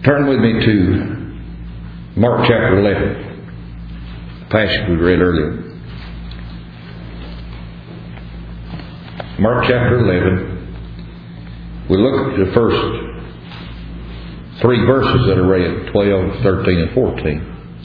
Turn with me to Mark chapter 11, the passage we read earlier. Mark chapter 11. We look at the first 3 verses that are read, 12, 13, and 14.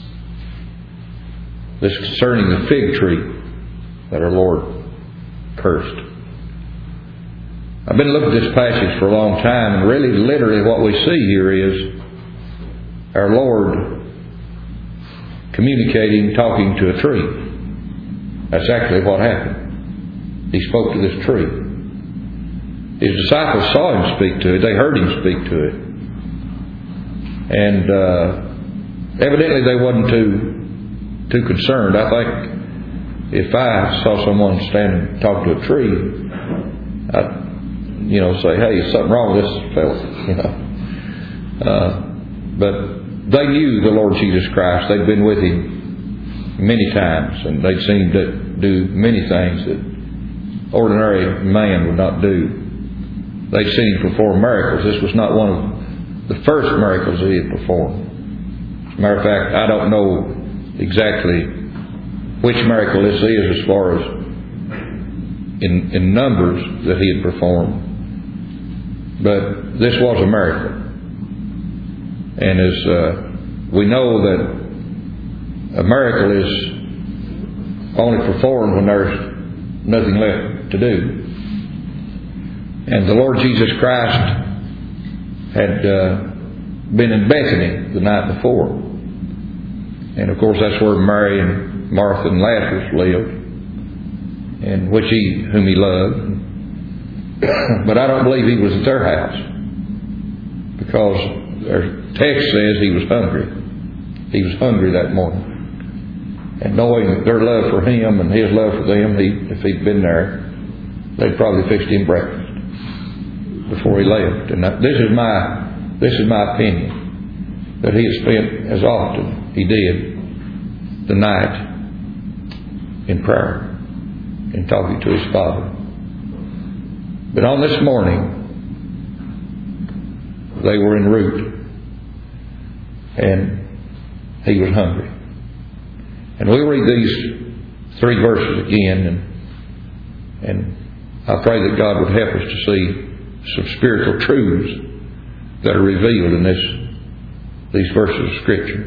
This is concerning the fig tree that our Lord cursed. I've been looking at this passage for a long time, and really, literally, what we see here is our Lord communicating, talking to a tree. That's actually what happened. He spoke to this tree. His disciples saw Him speak to it. They heard Him speak to it. And evidently they wasn't too concerned. I think if I saw someone standing talking to a tree, I'd say, hey, is something wrong with this fellow? But they knew the Lord Jesus Christ. They'd been with Him many times, and they'd seen Him do many things that ordinary man would not do. They'd seen Him perform miracles. This was not one of the first miracles that He had performed. As a matter of fact, I don't know exactly which miracle this is as far as in numbers that He had performed. But this was a miracle. And as we know that a miracle is only performed when there's nothing left to do. And the Lord Jesus Christ had been in Bethany the night before. And of course that's where Mary and Martha and Lazarus lived, and whom He loved. But I don't believe He was at their house, because their text says He was hungry. He was hungry that morning. And knowing their love for Him and His love for them, if He'd been there, they'd probably fixed Him breakfast before He left. And this is my opinion, that He had spent, as often He did, the night in prayer and talking to His Father. But on this morning, they were en route, and He was hungry. And we'll read these 3 verses again, and I pray that God would help us to see some spiritual truths that are revealed in these verses of Scripture.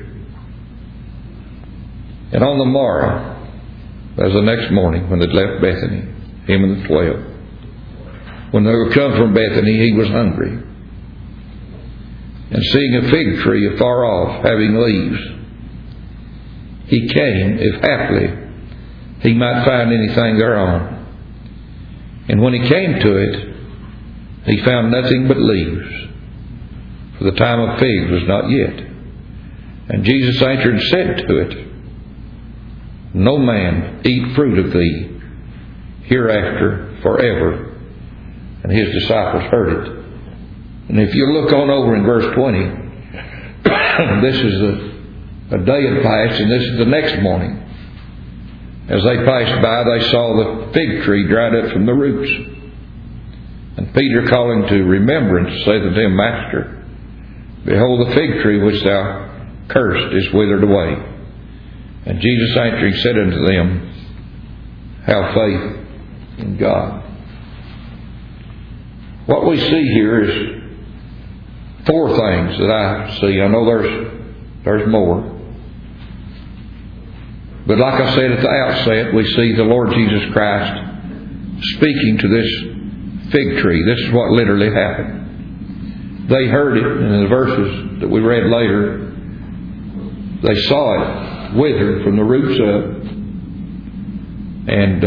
And on the morrow, as the next morning, when they'd left Bethany, Him and the 12, when they were come from Bethany, He was hungry. And seeing a fig tree afar off, having leaves, He came, if haply He might find anything thereon. And when He came to it, He found nothing but leaves, for the time of figs was not yet. And Jesus answered and said to it, No man eat fruit of thee hereafter forever. And His disciples heard it. And if you look on over in verse 20, this is a day had passed, and this is the next morning. As they passed by, they saw the fig tree dried up from the roots. And Peter, calling to remembrance, saith unto Him, Master, behold, the fig tree which thou cursed is withered away. And Jesus answering said unto them, Have faith in God. What we see here is 4 things that I see. I know there's more. But like I said at the outset, we see the Lord Jesus Christ speaking to this fig tree. This is what literally happened. They heard it in the verses that we read later. They saw it withered from the roots up. And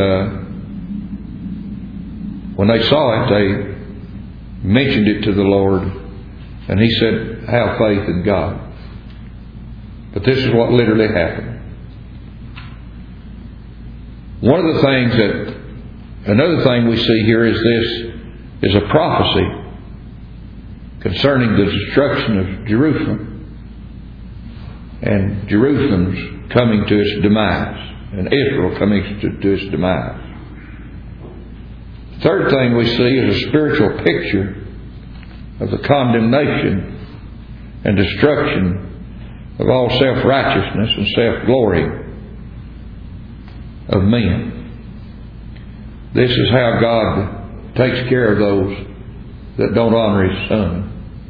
when they saw it, they mentioned it to the Lord, and He said, Have faith in God. But this is what literally happened. Another thing we see here is this is a prophecy concerning the destruction of Jerusalem, and Jerusalem's coming to its demise, and Israel coming to its demise. Third thing we see is a spiritual picture of the condemnation and destruction of all self-righteousness and self-glory of men. This is how God takes care of those that don't honor His Son.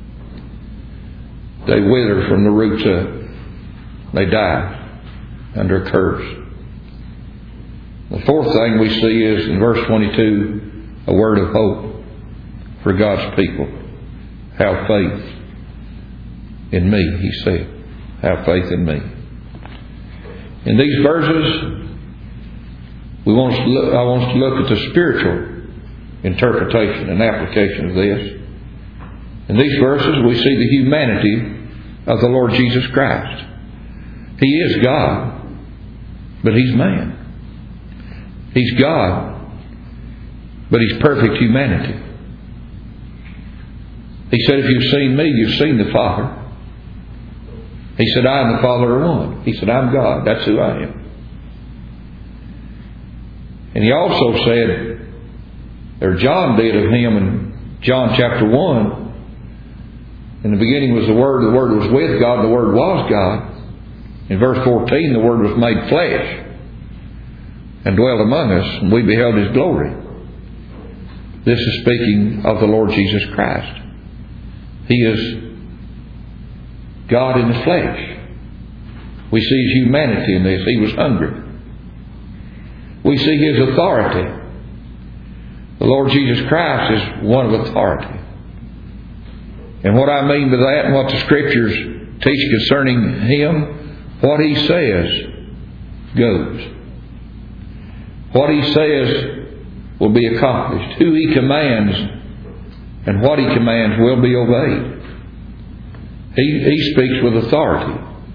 They wither from the roots up. They die under a curse. The fourth thing we see is in verse 22, a word of hope for God's people. Have faith in me, He said. Have faith in me. In these verses, I want us to look at the spiritual interpretation and application of this. In these verses, we see the humanity of the Lord Jesus Christ. He is God, but He's man. He's God, but He's perfect humanity. He said, if you've seen me, you've seen the Father. He said, I and the Father are one. He said, I'm God. That's who I am. And He also said, or John did of Him in John chapter 1, in the beginning was the Word was with God, the Word was God. In verse 14, the Word was made flesh and dwelt among us, and we beheld His glory. This is speaking of the Lord Jesus Christ. He is God in the flesh. We see His humanity in this. He was hungry. We see His authority. The Lord Jesus Christ is one of authority. And what I mean by that, and what the Scriptures teach concerning Him, what He says goes. What He says will be accomplished. Who He commands and what He commands will be obeyed. He speaks with authority.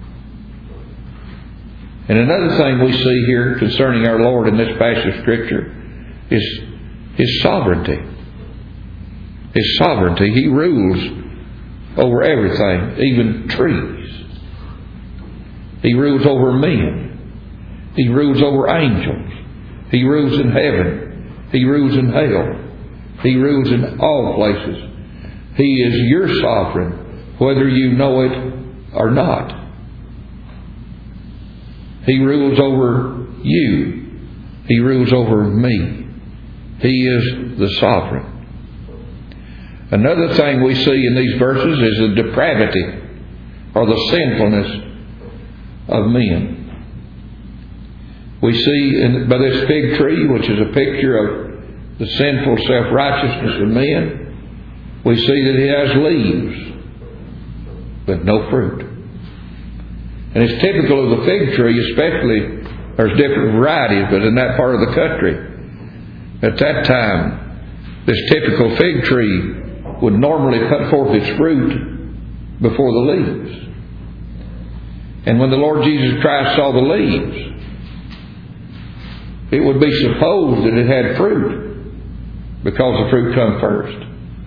And another thing we see here concerning our Lord in this passage of Scripture is His sovereignty. His sovereignty. He rules over everything, even trees. He rules over men. He rules over angels. He rules in heaven. He rules in hell. He rules in all places. He is your sovereign, whether you know it or not. He rules over you. He rules over me. He is the sovereign. Another thing we see in these verses is the depravity or the sinfulness of men. We see by this fig tree, which is a picture of the sinful self-righteousness of men, we see that it has leaves, but no fruit. And it's typical of the fig tree, especially, there's different varieties, but in that part of the country, at that time, this typical fig tree would normally put forth its fruit before the leaves. And when the Lord Jesus Christ saw the leaves, it would be supposed that it had fruit, because the fruit come first.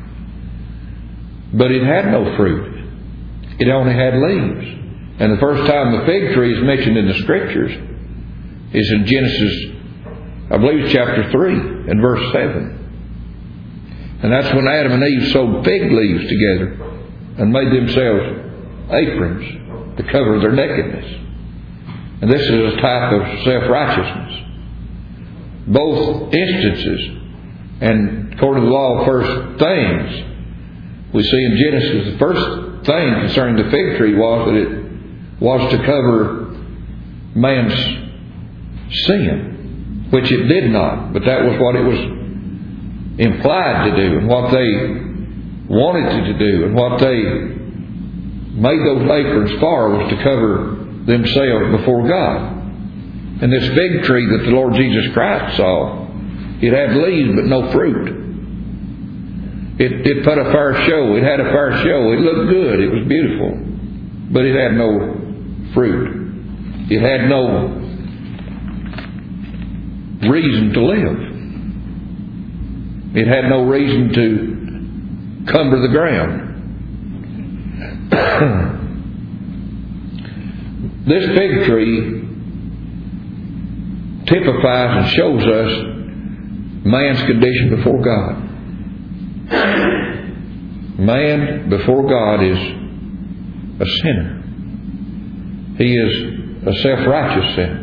But it had no fruit. It only had leaves. And the first time the fig tree is mentioned in the Scriptures is in Genesis, I believe it's chapter 3 and verse 7. And that's when Adam and Eve sewed fig leaves together and made themselves aprons to cover their nakedness. And this is a type of self-righteousness. Both instances, and according to the law of first things, we see in Genesis the first thing concerning the fig tree was that it was to cover man's sin, which it did not, but that was what it was implied to do, and what they wanted it to do, and what they made those aprons for was to cover themselves before God. And this fig tree that the Lord Jesus Christ saw, it had leaves but no fruit. It put a fair show. It had a fair show. It looked good. It was beautiful. But it had no fruit. It had no reason to live. It had no reason to cumber the ground. This fig tree typifies and shows us man's condition before God. Man before God is a sinner. He is a self-righteous sinner.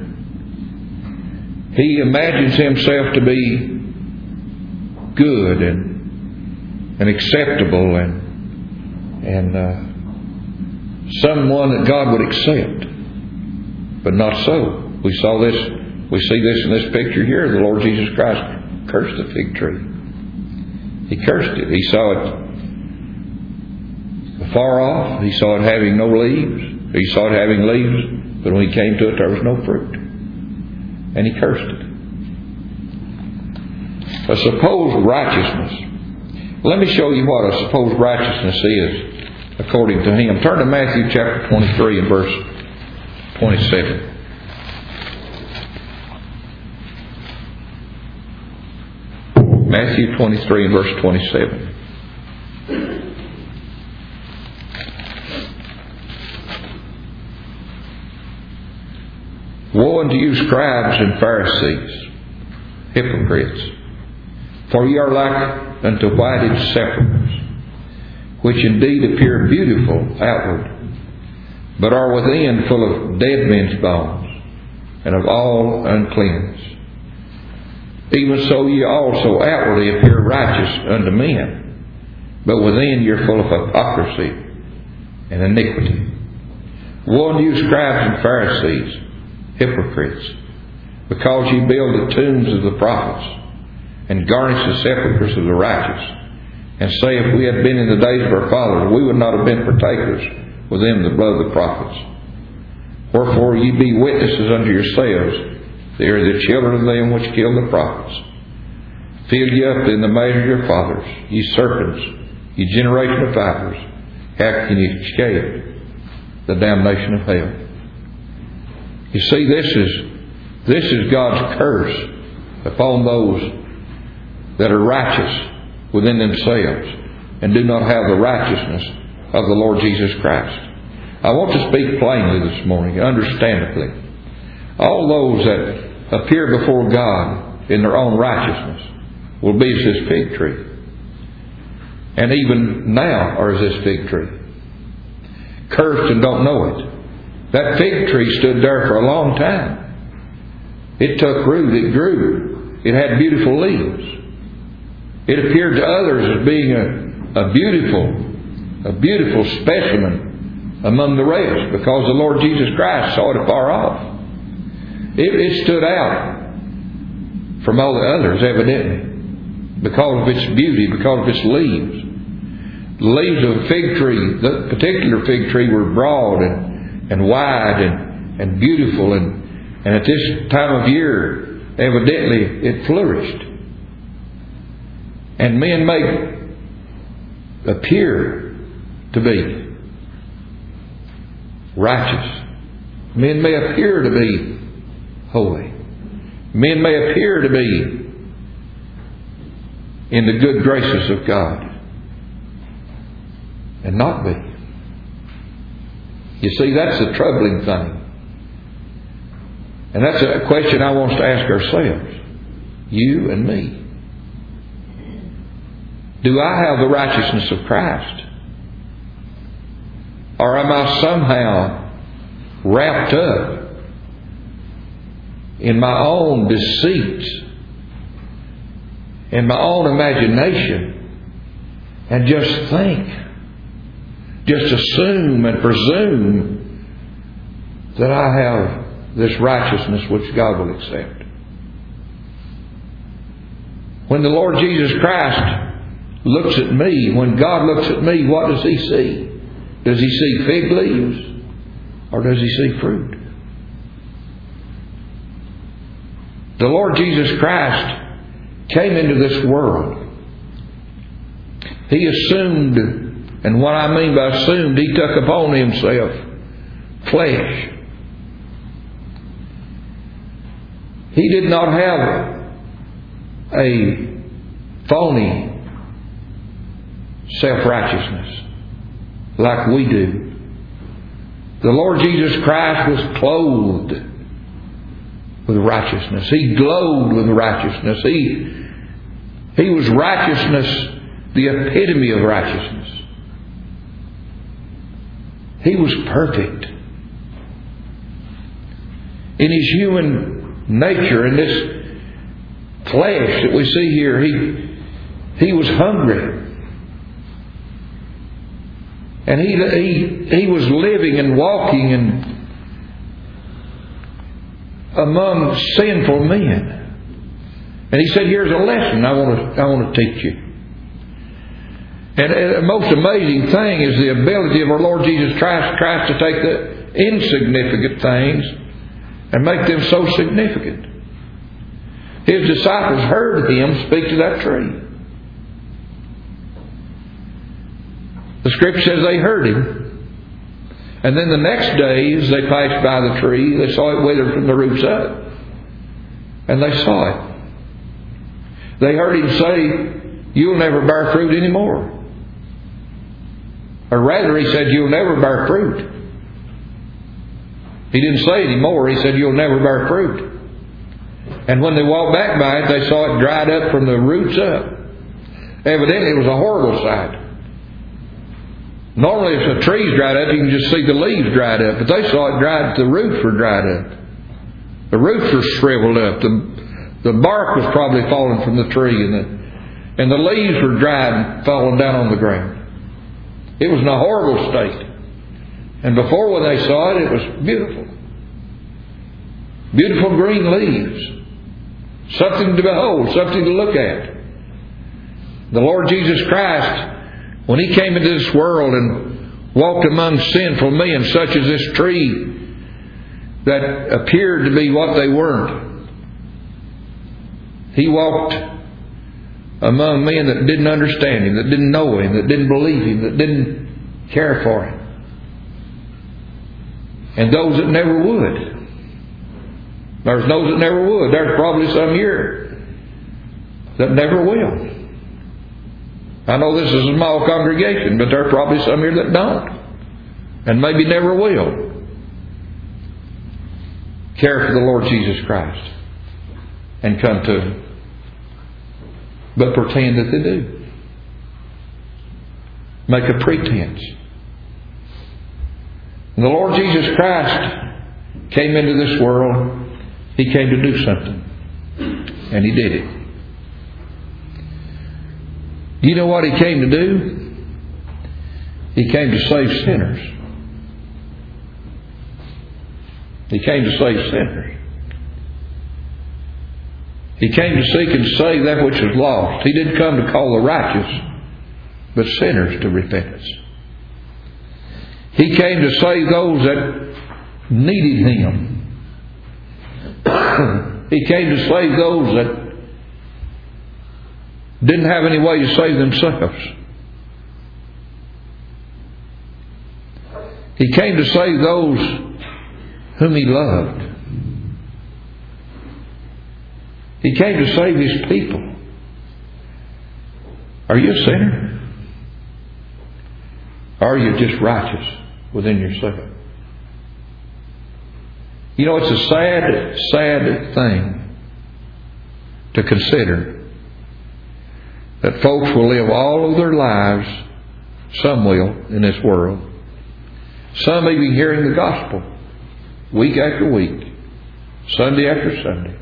He imagines himself to be good and acceptable and someone that God would accept. But not so. We see this in this picture here. The Lord Jesus Christ cursed the fig tree. He cursed it. He saw it afar off. He saw it having no leaves. He saw it having leaves, but when he came to it, there was no fruit. And he cursed it. A supposed righteousness. Let me show you what a supposed righteousness is according to him. Turn to Matthew chapter 23 and verse 27. Matthew 23 and verse 27. Woe unto you, scribes and Pharisees, hypocrites! For ye are like unto whited sepulchres, which indeed appear beautiful outward, but are within full of dead men's bones, and of all uncleanness. Even so ye also outwardly appear righteous unto men, but within ye are full of hypocrisy and iniquity. Woe unto you, scribes and Pharisees, hypocrites! Because ye build the tombs of the prophets, and garnish the sepulchres of the righteous, and say, if we had been in the days of our fathers, we would not have been partakers with them the blood of the prophets. Wherefore ye be witnesses unto yourselves, they are the children of them which killed the prophets. Fill ye up in the measure of your fathers, ye serpents, ye generation of vipers, how can ye escape the damnation of hell? You see, this is God's curse upon those that are righteous within themselves and do not have the righteousness of the Lord Jesus Christ. I want to speak plainly this morning, understandably. All those that appear before God in their own righteousness will be as this fig tree. And even now are as this fig tree. Cursed and don't know it. That fig tree stood there for a long time. It took root, it grew. It had beautiful leaves. It appeared to others as being a beautiful specimen among the rest, because the Lord Jesus Christ saw it afar off. It stood out from all the others, evidently, because of its beauty, because of its leaves. The leaves of a fig tree, that particular fig tree, were broad and wide and beautiful, and at this time of year, evidently, it flourished. And men may appear to be righteous. Men may appear to be holy. Men may appear to be in the good graces of God and not be. You see, that's the troubling thing. And that's a question I want us to ask ourselves, you and me. Do I have the righteousness of Christ? Or am I somehow wrapped up in my own deceits, in my own imagination, and just think, just assume and presume that I have this righteousness which God will accept? When the Lord Jesus Christ looks at me, when God looks at me, what does He see? Does He see fig leaves, or does He see fruit? The Lord Jesus Christ came into this world. He assumed, and what I mean by assumed, He took upon Himself flesh. He did not have a phony self-righteousness like we do. The Lord Jesus Christ was clothed with righteousness. He glowed with righteousness. He was righteousness, the epitome of righteousness. He was perfect. In His human nature, in this flesh that we see here, He was hungry. And he was living and walking among sinful men. And He said, here's a lesson I want to teach you. And the most amazing thing is the ability of our Lord Jesus Christ to take the insignificant things and make them so significant. His disciples heard Him speak to that tree. The Scripture says they heard Him. And then the next day, as they passed by the tree, they saw it withered from the roots up. And they saw it. They heard Him say, you'll never bear fruit anymore. Or rather, He said, you'll never bear fruit. He didn't say anymore. He said, you'll never bear fruit. And when they walked back by it, they saw it dried up from the roots up. Evidently, it was a horrible sight. Normally, if a tree's dried up, you can just see the leaves dried up. But they saw it dried, the roots were dried up. The roots were shriveled up. The bark was probably falling from the tree, and the leaves were dried and falling down on the ground. It was in a horrible state. And before, when they saw it, it was beautiful. Beautiful green leaves. Something to behold, something to look at. The Lord Jesus Christ, when He came into this world and walked among sinful men, such as this tree that appeared to be what they weren't, He walked among men that didn't understand Him, that didn't know Him, that didn't believe Him, that didn't care for Him. And those that never would. There's those that never would. There's probably some here that never will. I know this is a small congregation, but there are probably some here that don't. And maybe never will care for the Lord Jesus Christ and come to Him. But pretend that they do. Make a pretense. And the Lord Jesus Christ came into this world. He came to do something. And He did it. You know what He came to do? He came to save sinners. He came to save sinners. He came to seek and save that which was lost. He didn't come to call the righteous, but sinners to repentance. He came to save those that needed Him. He came to save those that didn't have any way to save themselves. He came to save those whom He loved. He came to save His people. Are you a sinner? Or are you just righteous within yourself? You know, it's a sad, sad thing to consider that folks will live all of their lives, some will in this world, some even hearing the gospel week after week, Sunday after Sunday,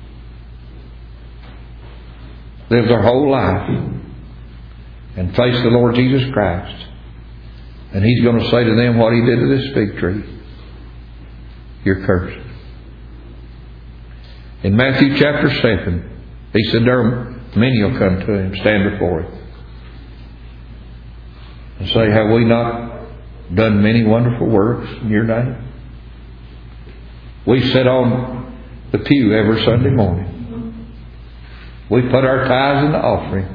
live their whole life and face the Lord Jesus Christ, and He's going to say to them what He did to this fig tree. You're cursed. In Matthew chapter 7, He said there are many will come to Him, stand before Him, and say, have we not done many wonderful works in Your name? We sit on the pew every Sunday morning. We put our tithes in the offering.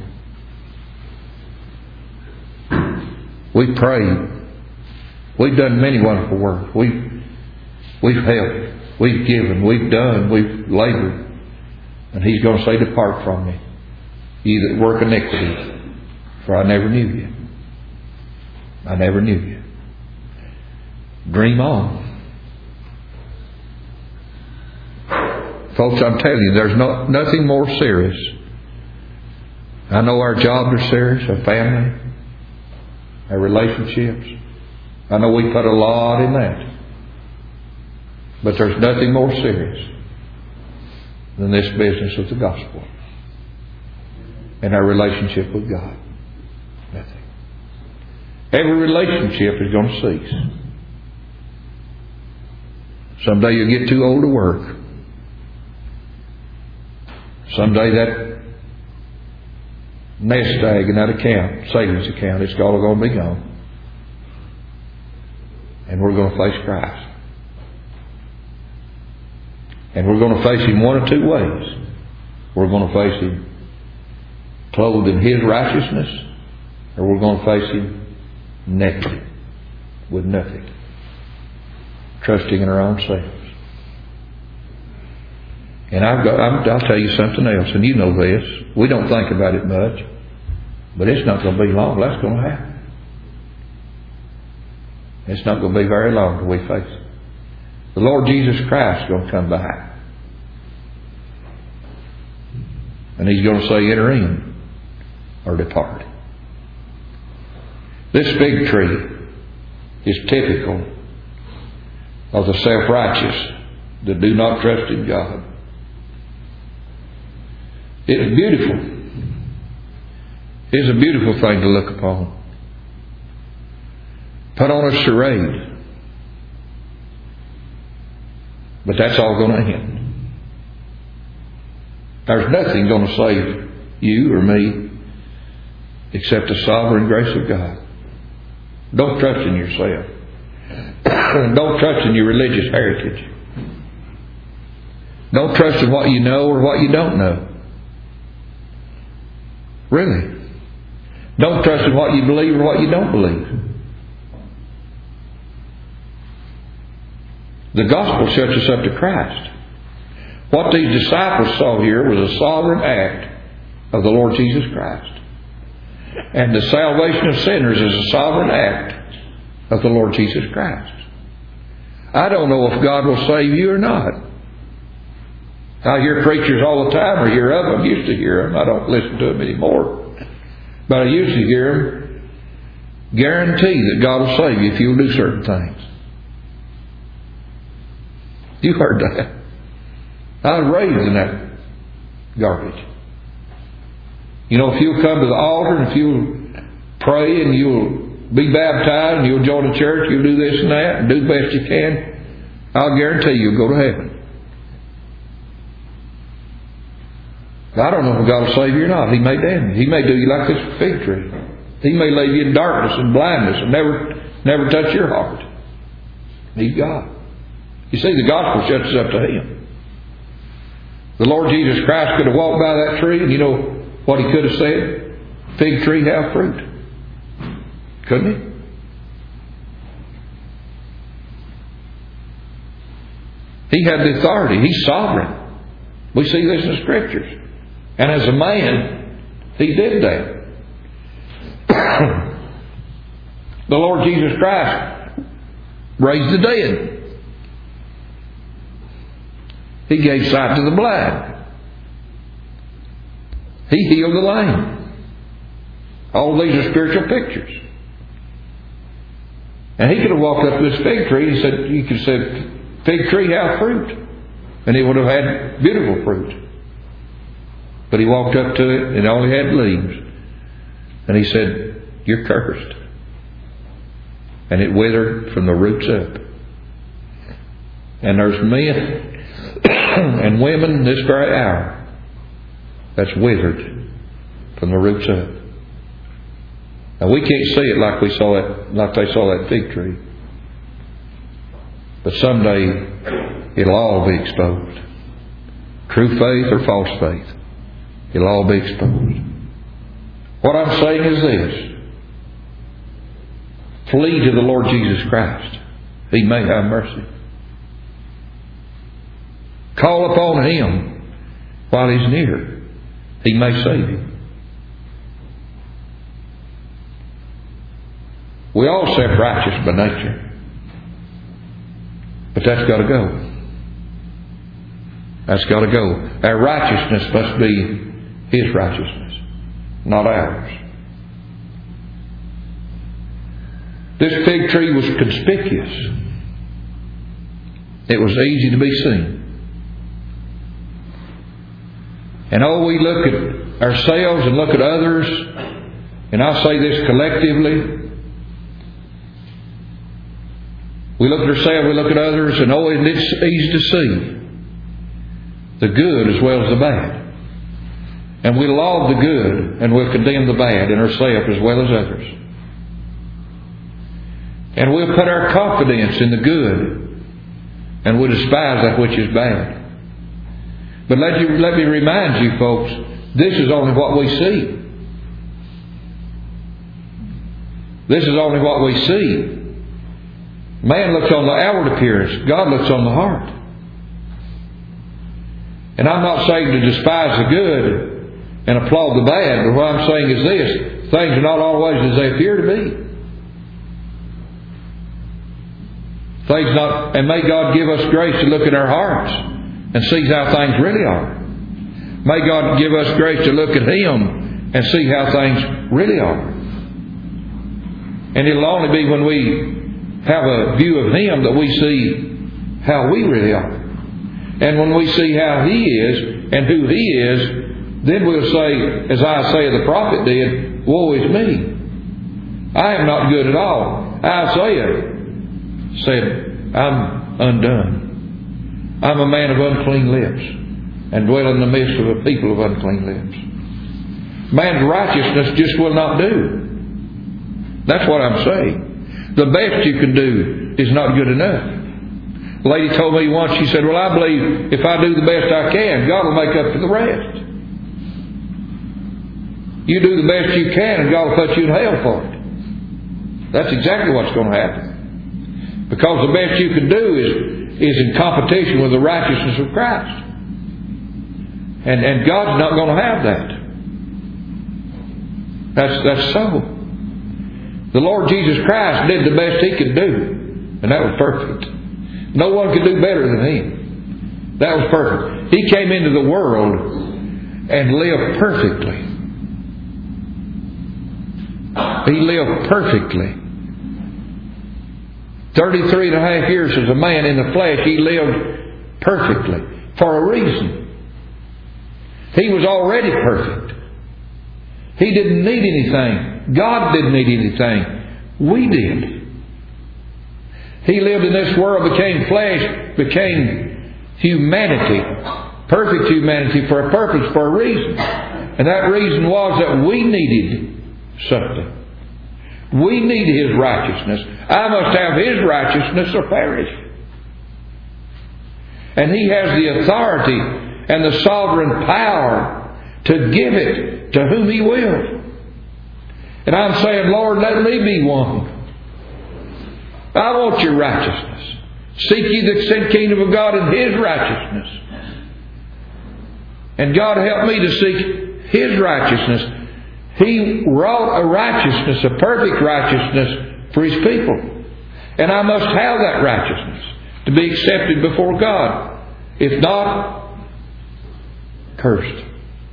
We prayed. We've done many wonderful works. We've helped. We've given. We've done. We've labored. And He's going to say, depart from me, ye that work iniquity, for I never knew you. I never knew you. Dream on. Folks, I'm telling you, there's nothing more serious. I know our jobs are serious, our family, our relationships, I know we put a lot in that. But there's nothing more serious than this business of the gospel and our relationship with God. Nothing. Every relationship is going to cease. Someday you'll get too old to work. Someday that nest egg in that account, savings account, it's all going to be gone. And we're going to face Christ. And we're going to face Him one of two ways. We're going to face Him clothed in His righteousness, or we're going to face Him naked with nothing, trusting in our own selves. And I'll tell you something else, and you know this. We don't think about it much, but it's not going to be long. That's going to happen. It's not going to be very long till we face it. The Lord Jesus Christ is going to come back. And He's going to say, enter in or depart. This fig tree is typical of the self-righteous that do not trust in God. It is beautiful. It is a beautiful thing to look upon. Put on a charade. But that's all going to end. There's nothing going to save you or me except the sovereign grace of God. Don't trust in yourself. Don't trust in your religious heritage. Don't trust in what you know or what you don't know. Really. Don't trust in what you believe or what you don't believe. The gospel shuts us up to Christ. What these disciples saw here was a sovereign act of the Lord Jesus Christ. And the salvation of sinners is a sovereign act of the Lord Jesus Christ. I don't know if God will save you or not. I hear preachers all the time, or hear of them. I used to hear them. I don't listen to them anymore. But I used to hear them guarantee that God will save you if you'll do certain things. You heard that. I was raised in that garbage. You know, if you'll come to the altar and if you'll pray and you'll be baptized and you'll join the church, you'll do this and that and do the best you can, I'll guarantee you'll go to heaven. I don't know if God will save you or not. He may damn you. He may do you like this fig tree. He may leave you in darkness and blindness and never touch your heart. He's God. You see, the gospel shuts us up to Him. The Lord Jesus Christ could have walked by that tree and you know what He could have said? Fig tree, have fruit. Couldn't He? He had the authority. He's sovereign. We see this in the Scriptures. And as a man, He did that. The Lord Jesus Christ raised the dead. He gave sight to the blind. He healed the lame. All these are spiritual pictures. And He could have walked up to this fig tree and said, you could have said, fig tree, have fruit. And it would have had beautiful fruit. But He walked up to it and it only had leaves. And He said, you're cursed. And it withered from the roots up. And there's men and women in this very hour that's withered from the roots up. Now we can't see it like they saw that fig tree. But someday it'll all be exposed. True faith or false faith. It'll all be exposed. What I'm saying is this. Flee to the Lord Jesus Christ. He may have mercy. Call upon Him while He's near. He may save you. We all self-righteous by nature. But that's got to go. That's got to go. Our righteousness must be His righteousness, not ours. This fig tree was conspicuous. It was easy to be seen. And we look at ourselves and look at others, and I say this collectively. We look at ourselves, we look at others, and it's easy to see the good as well as the bad. And we laud the good and we'll condemn the bad in ourselves as well as others. And we'll put our confidence in the good and we'll despise that which is bad. But let me remind you, folks, this is only what we see. This is only what we see. Man looks on the outward appearance. God looks on the heart. And I'm not saying to despise the good and applaud the bad, but what I'm saying is this: things are not always as they appear to be. And may God give us grace to look at our hearts and see how things really are. May God give us grace to look at Him and see how things really are. And it'll only be when we have a view of Him that we see how we really are. And when we see how He is and who He is, then we'll say, as Isaiah the prophet did, woe is me. I am not good at all. Isaiah said, I'm undone. I'm a man of unclean lips and dwell in the midst of a people of unclean lips. Man's righteousness just will not do. That's what I'm saying. The best you can do is not good enough. A lady told me once, she said, well, I believe if I do the best I can, God will make up for the rest. You do the best you can and God will put you in hell for it. That's exactly what's going to happen. Because the best you can do is in competition with the righteousness of Christ. And God's not going to have that. That's so. The Lord Jesus Christ did the best He could do. And that was perfect. No one could do better than Him. That was perfect. He came into the world and lived perfectly. He lived perfectly. 33 and a half years as a man in the flesh, He lived perfectly. For a reason. He was already perfect. He didn't need anything. God didn't need anything. We did. He lived in this world, became flesh, became humanity. Perfect humanity for a purpose, for a reason. And that reason was that we needed something. We need His righteousness. I must have His righteousness or perish. And He has the authority and the sovereign power to give it to whom He will. And I'm saying, Lord, let me be one. I want Your righteousness. Seek ye the kingdom of God and His righteousness. And God help me to seek His righteousness. He wrought a righteousness, a perfect righteousness for His people. And I must have that righteousness to be accepted before God. If not, cursed.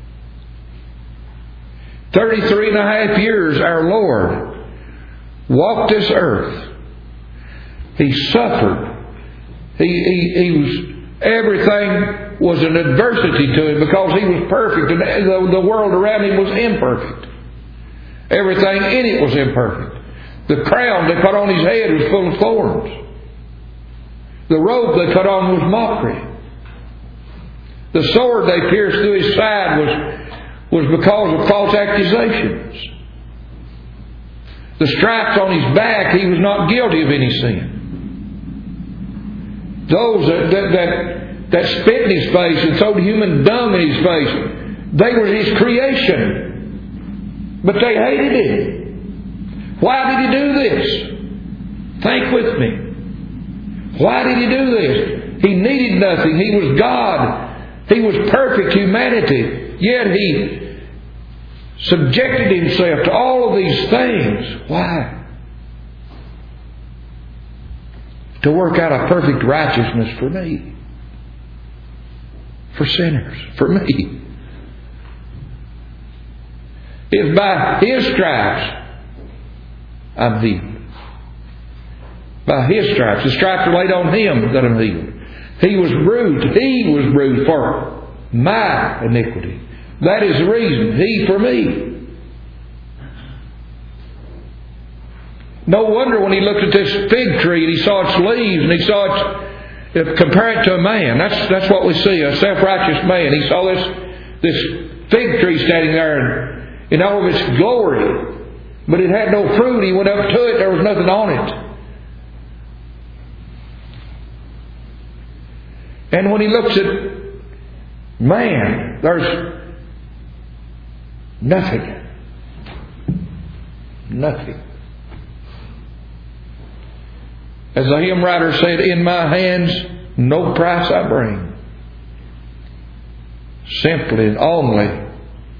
33 and a half years our Lord walked this earth. He suffered. He was, everything was an adversity to Him because He was perfect and the world around Him was imperfect. Everything in it was imperfect. The crown they put on His head was full of thorns. The robe they put on was mockery. The sword they pierced through His side was because of false accusations. The stripes on His back, He was not guilty of any sin. Those that spit in His face and threw human dung in His face, they were His creation. But they hated Him. Why did He do this? Think with me. Why did He do this? He needed nothing. He was God. He was perfect humanity. Yet He subjected Himself to all of these things. Why? To work out a perfect righteousness for me. For sinners. For me. If by His stripes I'm healed. By His stripes. The stripes were laid on Him that I'm healed. He was bruised. He was bruised for my iniquity. That is the reason. He for me. No wonder when He looked at this fig tree and He saw its leaves and He saw it, compare it to a man. That's what we see, a self-righteous man. He saw this fig tree standing there in all of its glory. But it had no fruit. He went up to it. There was nothing on it. And when He looks at man, there's nothing. Nothing. As the hymn writer said, in my hands no price I bring. Simply and only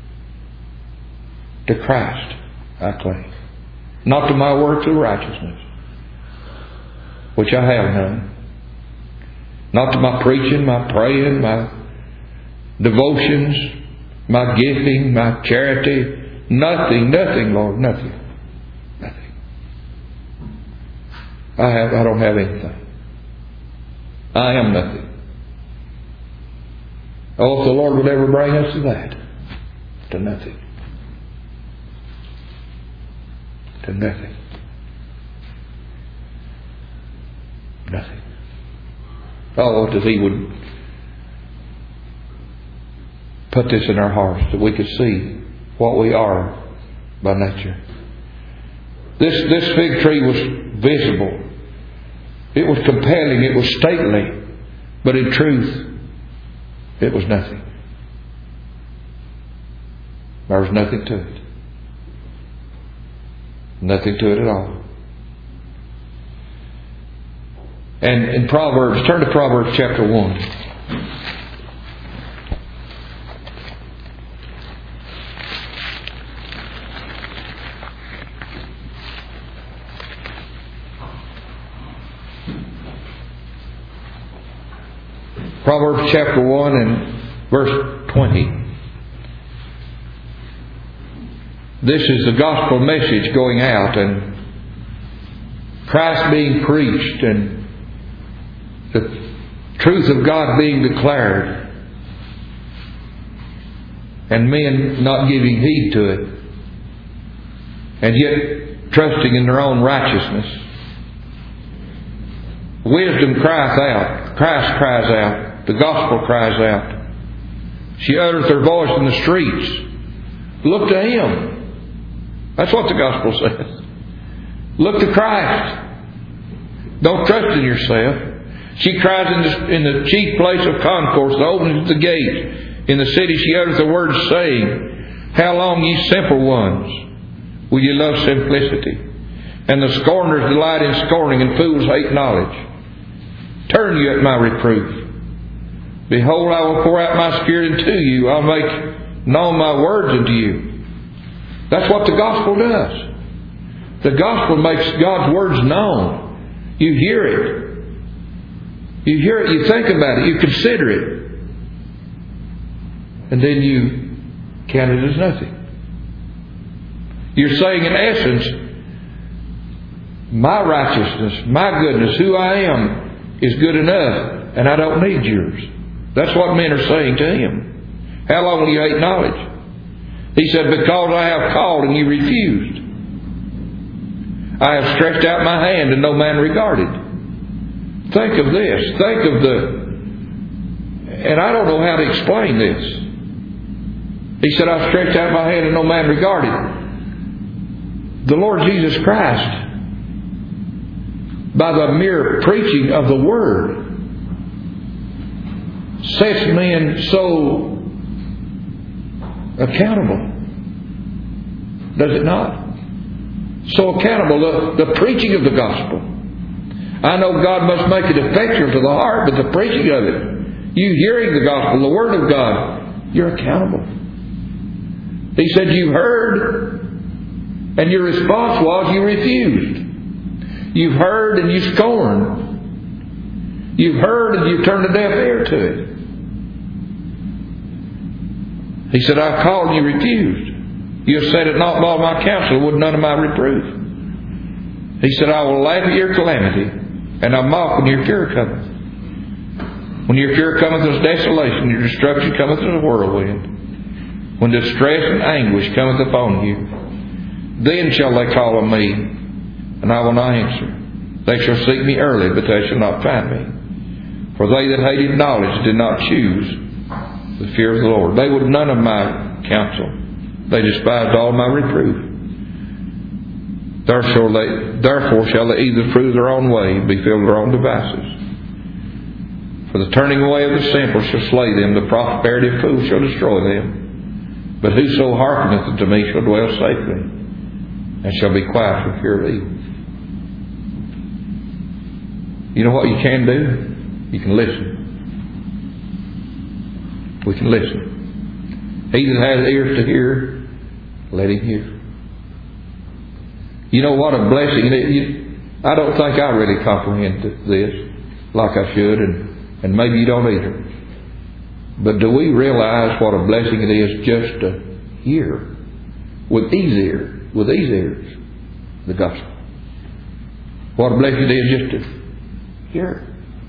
to Christ I cling. Not to my works of righteousness, which I have none. Not to my preaching, my praying, my devotions, my giving, my charity. Nothing, Lord, nothing. Nothing. I don't have anything. I am nothing. Oh, if the Lord would ever bring us to that. To nothing. To nothing. Nothing. Oh, that He would put this in our hearts that we could see what we are by nature. This fig tree was visible. It was compelling. It was stately. But in truth, it was nothing. There was nothing to it. Nothing to it at all. And in Proverbs, turn to Proverbs chapter 1. Proverbs chapter 1 and verse 20. This is the gospel message going out and Christ being preached and the truth of God being declared and men not giving heed to it and yet trusting in their own righteousness. Wisdom cries out. Christ cries out. The gospel cries out. She uttereth her voice in the streets. Look to Him. That's what the gospel says. Look to Christ. Don't trust in yourself. She cries in the chief place of concourse, the opening of the gate. In the city she uttereth the words, saying, How long, ye simple ones, will ye love simplicity? And the scorners delight in scorning, and fools hate knowledge. Turn you at my reproof. Behold, I will pour out my Spirit into you. I'll make known my words unto you. That's what the gospel does. The gospel makes God's words known. You hear it. You hear it, you think about it, you consider it. And then you count it as nothing. You're saying in essence, my righteousness, my goodness, who I am is good enough, and I don't need yours. That's what men are saying to Him. How long will you hate knowledge? He said, because I have called and you refused. I have stretched out my hand and no man regarded. Think of this. Think of and I don't know how to explain this. He said, I stretched out my hand and no man regarded. The Lord Jesus Christ, by the mere preaching of the Word, sets men so accountable. Does it not? So accountable. The preaching of the gospel. I know God must make it effectual to the heart, but the preaching of it, you hearing the gospel, the Word of God, you're accountable. He said, you heard, and your response was you refused. You've heard and you scorned. You've heard and you've turned a deaf ear to it. He said, I called and you refused. You have said it not by my counsel, would none of my reproof. He said, I will laugh at your calamity. And I mock when your fear cometh. When your fear cometh as desolation, your destruction cometh as a whirlwind. When distress and anguish cometh upon you, then shall they call on me, and I will not answer. They shall seek me early, but they shall not find me. For they that hated knowledge did not choose the fear of the Lord. They would none of my counsel. They despised all my reproof. Therefore shall they eat the fruit of their own way, be filled with their own devices. For the turning away of the simple shall slay them, the prosperity of fools shall destroy them. But whoso hearkeneth unto me shall dwell safely, and shall be quiet from fear of evil. You know what you can do? You can listen. We can listen. He that has ears to hear, let him hear. You know what a blessing it is. I don't think I really comprehend this like I should, and maybe you don't either. But do we realize what a blessing it is just to hear with these ears, the gospel? What a blessing it is just to hear.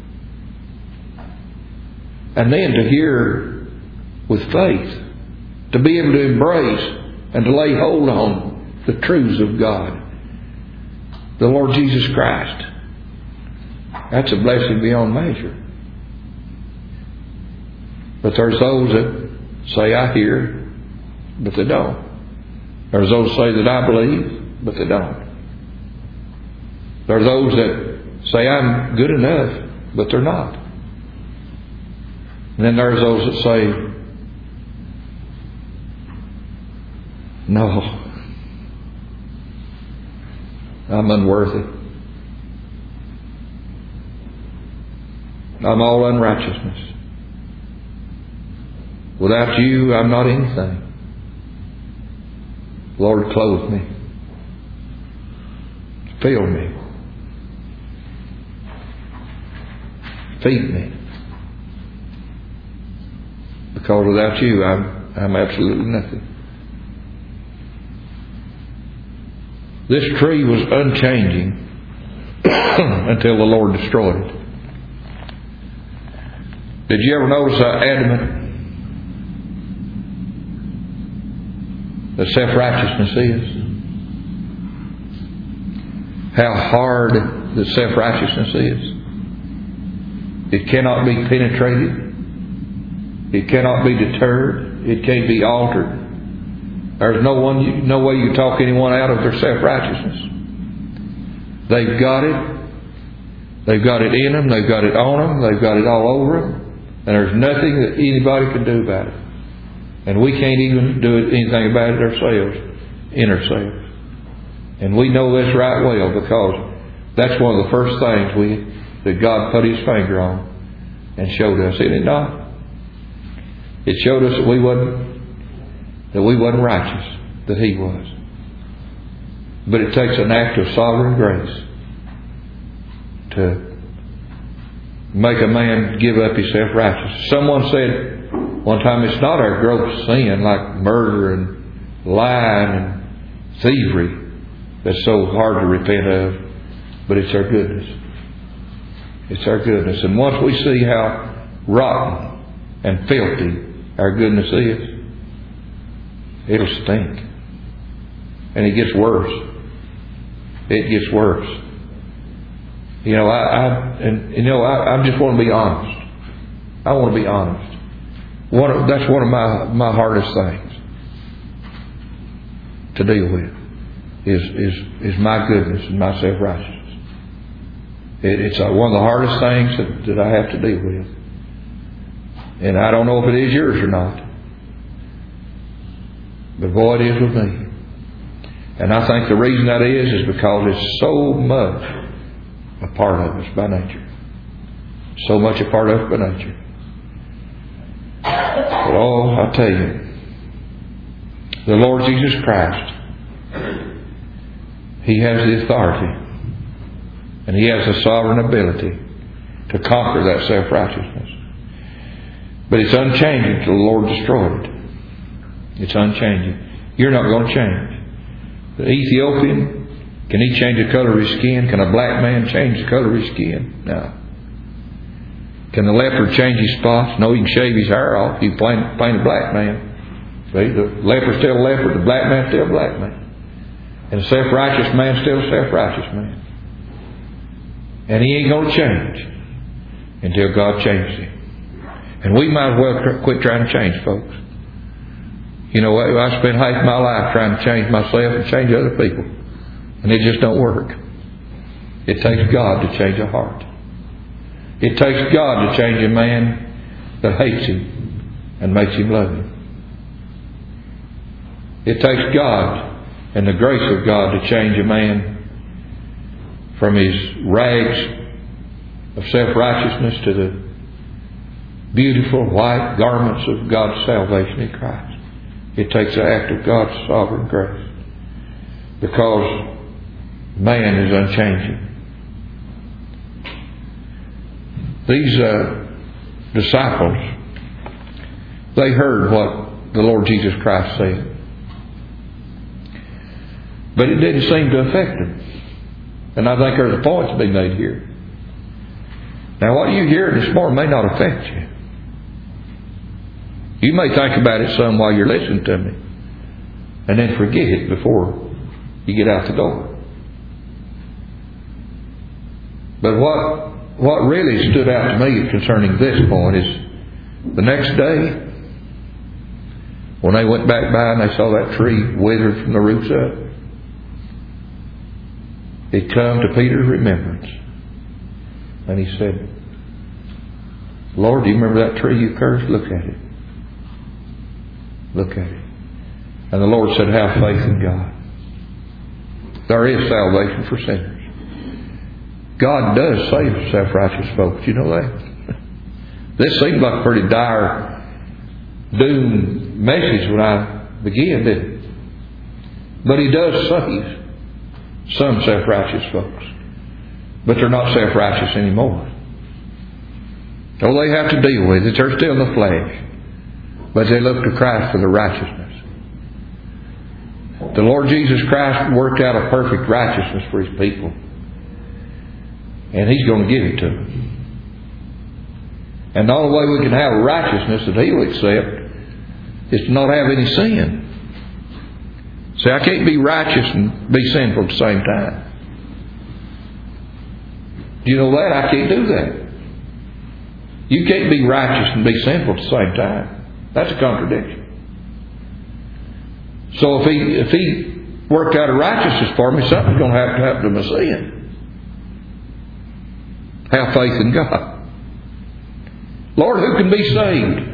And then to hear with faith, to be able to embrace and to lay hold on the truths of God, the Lord Jesus Christ. That's a blessing beyond measure. But there's those that say, I hear, but they don't. There's those that say that I believe, but they don't. There's those that say I'm good enough, but they're not. And then there's those that say, no, I'm unworthy. I'm all unrighteousness. Without you, I'm not anything. Lord, clothe me. Fill me. Feed me. Because without you, I'm absolutely nothing. This tree was unchanging until the Lord destroyed it. Did you ever notice how adamant that self-righteousness is? How hard that self-righteousness is? It cannot be penetrated. It cannot be deterred. It can't be altered. There's no way you talk anyone out of their self-righteousness. They've got it. They've got it in them. They've got it on them. They've got it all over them. And there's nothing that anybody can do about it. And we can't even do anything about it ourselves, in ourselves. And we know this right well, because that's one of the first things that God put His finger on and showed us, isn't it not? It showed us that we wasn't righteous, that He was. But it takes an act of sovereign grace to make a man give up his self-righteousness. Someone said one time, it's not our gross sin like murder and lying and thievery that's so hard to repent of, but it's our goodness. It's our goodness. And once we see how rotten and filthy our goodness is, it'll stink. And it gets worse. It gets worse. I just want to be honest. I want to be honest. That's one of my hardest things to deal with is my goodness and my self-righteousness. It's one of the hardest things that I have to deal with. And I don't know if it is yours or not. But boy, it is with me. And I think the reason that is because it's so much a part of us by nature. So much a part of us by nature. But I tell you, the Lord Jesus Christ, He has the authority and He has the sovereign ability to conquer that self-righteousness. But it's unchanging until the Lord destroyed it. It's unchanging. You're not going to change. The Ethiopian Can he change the color of his skin? Can a black man change the color of his skin? No. Can the leopard change his spots? No, he can shave his hair off. You paint a black man. See, the leopard's still a leopard, the black man's still a black man. And a self-righteous man's still a self-righteous man. And he ain't going to change until God changes him. And we might as well quit trying to change folks. You know, I spent half my life trying to change myself and change other people. And it just don't work. It takes God to change a heart. It takes God to change a man that hates him and makes him love him. It takes God and the grace of God to change a man from his rags of self-righteousness to the beautiful white garments of God's salvation in Christ. It takes an act of God's sovereign grace. Because man is unchanging. These disciples, they heard what the Lord Jesus Christ said. But it didn't seem to affect them. And I think there's a point to be made here. Now what you hear this morning may not affect you. You may think about it some while you're listening to me. And then forget it before you get out the door. But what really stood out to me concerning this point is the next day, when they went back by and they saw that tree withered from the roots up, it come to Peter's remembrance. And he said, Lord, do you remember that tree you cursed? Look at it. Look at it. And the Lord said, have faith in God. There is salvation for sinners. God does save self-righteous folks. You know that? This seemed like a pretty dire, doomed message when I began, didn't it? But He does save some self-righteous folks. But they're not self-righteous anymore. All they have to deal with it, they're still in the flesh. But they look to Christ for the righteousness. The Lord Jesus Christ worked out a perfect righteousness for His people. And He's going to give it to them. And the only way we can have a righteousness that He'll accept is to not have any sin. See, I can't be righteous and be sinful at the same time. Do you know that? I can't do that. You can't be righteous and be sinful at the same time. That's a contradiction. So if he worked out a righteousness for me, something's going to have to happen to my sin. Have faith in God. Lord, who can be saved?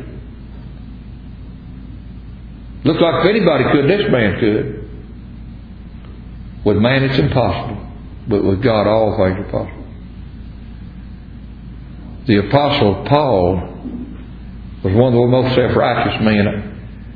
Looks like if anybody could, this man could. With man it's impossible. But with God all things are possible. The Apostle Paul was one of the most self-righteous men,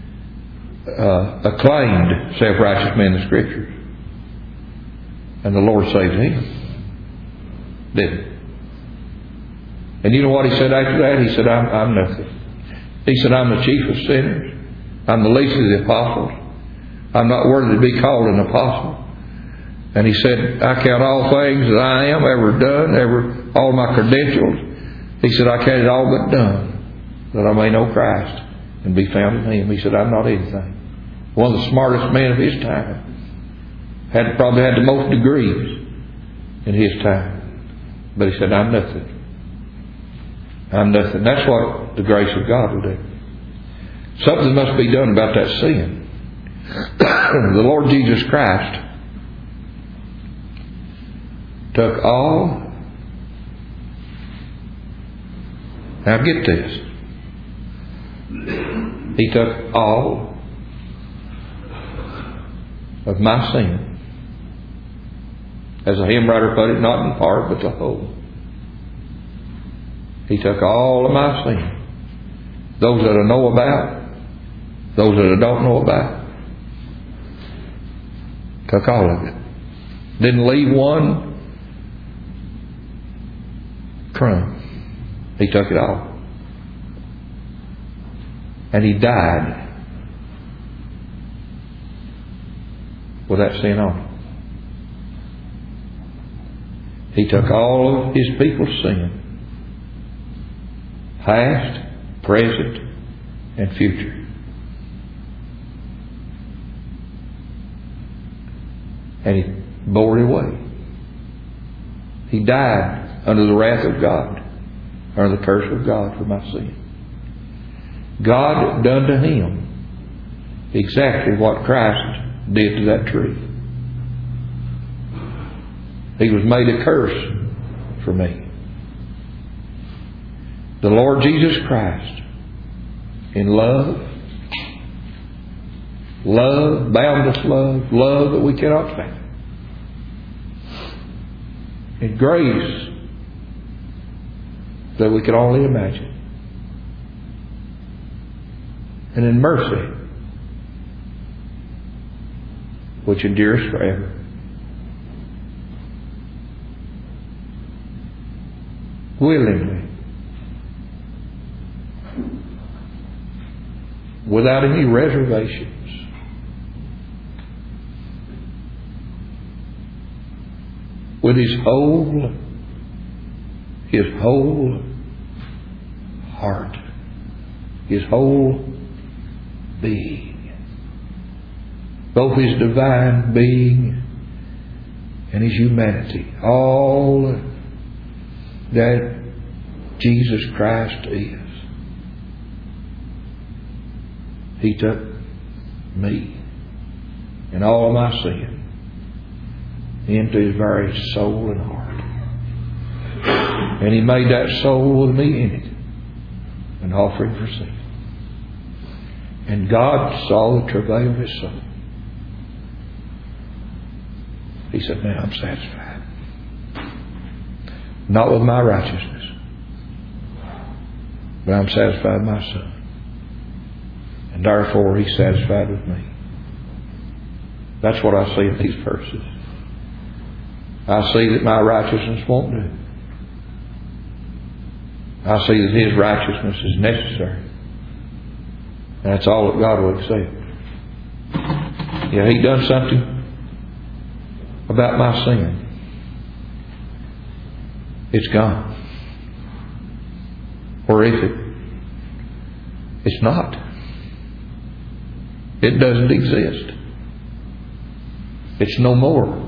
acclaimed self-righteous men in the Scriptures. And the Lord saved him. Didn't. And you know what he said after that? He said, I'm nothing. He said, I'm the chief of sinners. I'm the least of the apostles. I'm not worthy to be called an apostle. And he said, I count all things that I am, ever done, all my credentials. He said, I count it all but done, that I may know Christ and be found in Him. He said, I'm not anything. One of the smartest men of his time. Probably had the most degrees in his time. But he said, I'm nothing. I'm nothing. That's what the grace of God will do. Something must be done about that sin. The Lord Jesus Christ took all. Now get this. He took all of my sin. As a hymn writer put it, not in part, but the whole. He took all of my sin. Those that I know about, those that I don't know about. Took all of it. Didn't leave one crumb. He took it all. And He died with that sin on Him. He took all of His people's sin, past, present, and future. And He bore it away. He died under the wrath of God, under the curse of God for my sin. God done to Him exactly what Christ did to that tree. He was made a curse for me. The Lord Jesus Christ, in love, boundless love that we cannot fathom, in grace that we can only imagine, and in mercy which endures forever, willingly, without any reservations, with His whole heart, His whole being, both His divine being and His humanity, all that Jesus Christ is. He took me and all of my sin into His very soul and heart. And He made that soul with me in it an offering for sin. And God saw the travail of His soul. He said, now I'm satisfied. Not with my righteousness, but I'm satisfied with my Son. And therefore He's satisfied with me. That's what I see in these verses. I see that my righteousness won't do. I see that His righteousness is necessary. And that's all that God will accept. Yeah, He done something about my sin. It's gone. Or is it? It's not. It doesn't exist. It's no more.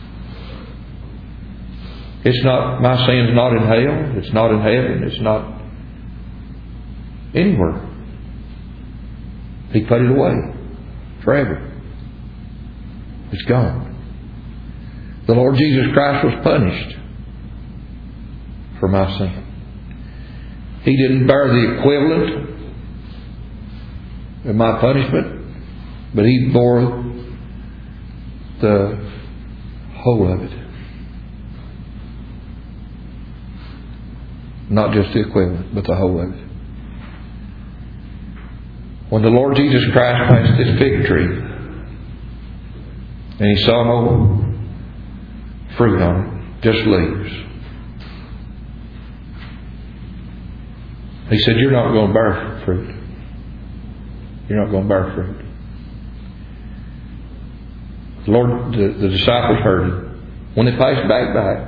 It's not, my sin's not in hell. It's not in heaven. It's not anywhere. He put it away forever. It's gone. The Lord Jesus Christ was punished for my sin. He didn't bear the equivalent of my punishment, but He bore the whole of it. Not just the equivalent, but the whole of it. When the Lord Jesus Christ passed this fig tree and He saw no fruit on it, just leaves, He said, you're not going to bear fruit. You're not going to bear fruit. The Lord, the disciples heard Him. When they passed back by it,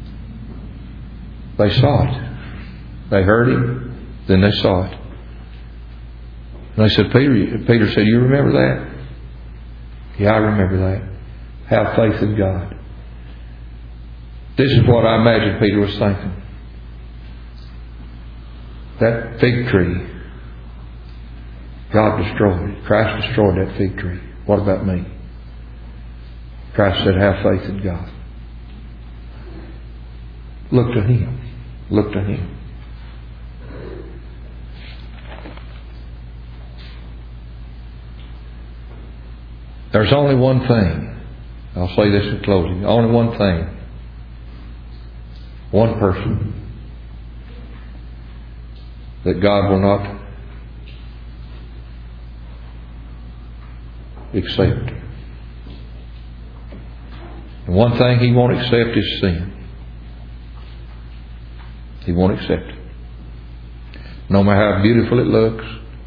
they saw it. They heard Him, then they saw it. And they said, Peter said, you remember that? Yeah, I remember that. Have faith in God. This is what I imagine Peter was thinking. That fig tree, God destroyed it. Christ destroyed that fig tree. What about me? Christ said, have faith in God. Look to Him. Look to Him. There's only one thing. I'll say this in closing. Only one thing. One person that God will not accept. And one thing He won't accept is sin. He won't accept it. No matter how beautiful it looks,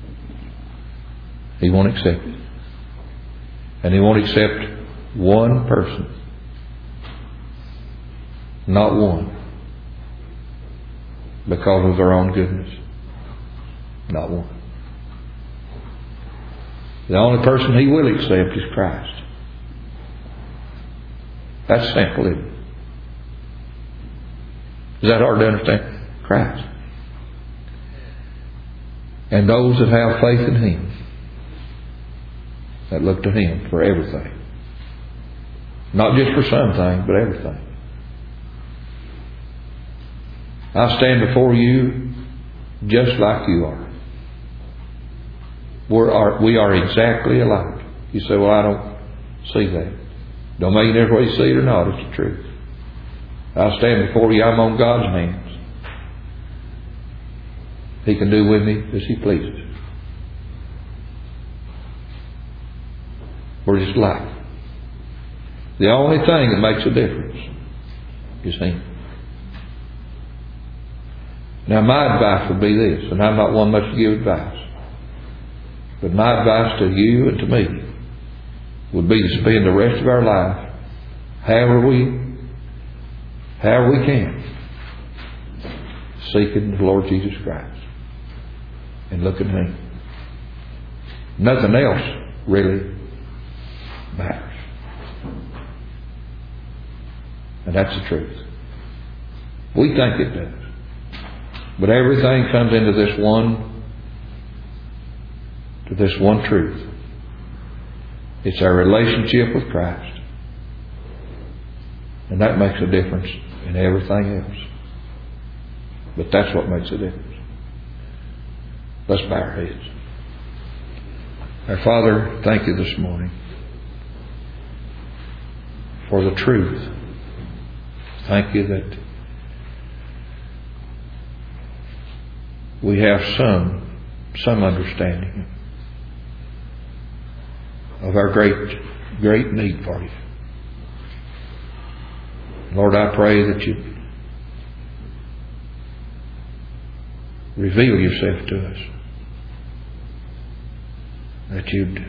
He won't accept it. And He won't accept one person Not one. Because of their own goodness. Not one. The only person He will accept is Christ. That's simple, isn't it? Is that hard to understand? Christ. And those that have faith in Him, that look to Him for everything. Not just for some things, but everything. I stand before you just like you are. We are exactly alike. You say, well, I don't see that. Don't make it whether you see it or not. It's the truth. I stand before you. I'm on God's hands. He can do with me as He pleases. We're just alike. The only thing that makes a difference is Him. Now my advice would be this, and I'm not one much to give advice, but my advice to you and to me would be to spend the rest of our life however we can, seeking the Lord Jesus Christ and looking at Him. Nothing else really matters. And that's the truth. We think it does. But everything comes into this one truth. It's our relationship with Christ. And that makes a difference in everything else. But that's what makes a difference. Let's bow our heads. Our Father, thank you this morning for the truth. Thank you that we have some understanding of our great need for you. Lord, I pray that you'd reveal yourself to us. That you'd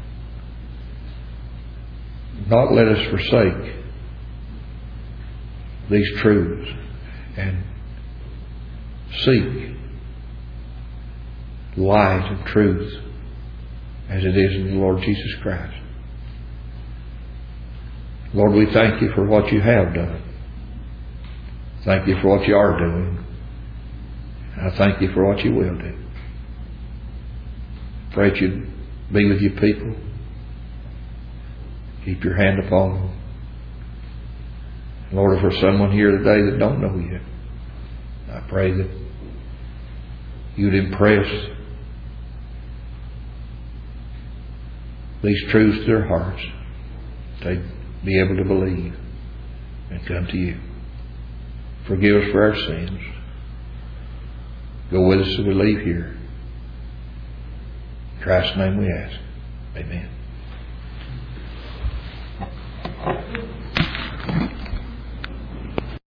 not let us forsake these truths and seek light and truth as it is in the Lord Jesus Christ. Lord, we thank you for what you have done. Thank you for what you are doing. And I thank you for what you will do. Pray that you'd be with your people. Keep your hand upon them. Lord, if there's someone here today that don't know you, I pray that you'd impress these truths to their hearts. They'd be able to believe and come to you. Forgive us for our sins. Go with us as we leave here. In Christ's name we ask. Amen.